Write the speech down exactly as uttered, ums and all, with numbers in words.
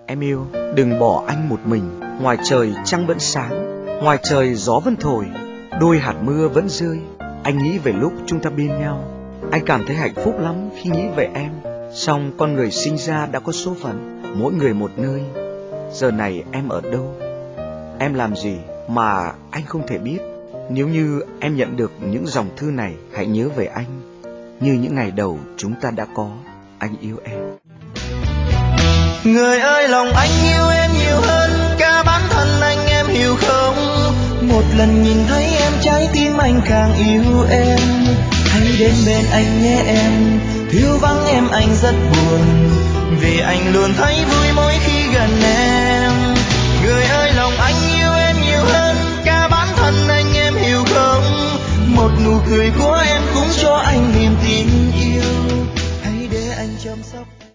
Em yêu, đừng bỏ anh một mình. Ngoài trời trăng vẫn sáng, ngoài trời gió vẫn thổi, đôi hạt mưa vẫn rơi. Anh nghĩ về lúc chúng ta bên nhau, anh cảm thấy hạnh phúc lắm khi nghĩ về em. Song con người sinh ra đã có số phận, mỗi người một nơi. Giờ này em ở đâu? Em làm gì mà anh không thể biết? Nếu như em nhận được những dòng thư này, hãy nhớ về anh như những ngày đầu chúng ta đã có. Anh yêu em. Người ơi, lòng anh yêu em nhiều hơn cả bản thân anh, em hiểu không? Một lần nhìn thấy em, trái tim anh càng yêu em. Hãy đến bên anh nhé em, thiếu vắng em anh rất buồn, vì anh luôn thấy vui mỗi khi gần em. Người ơi, lòng anh yêu em nhiều hơn cả bản thân anh, em hiểu không? Một nụ cười của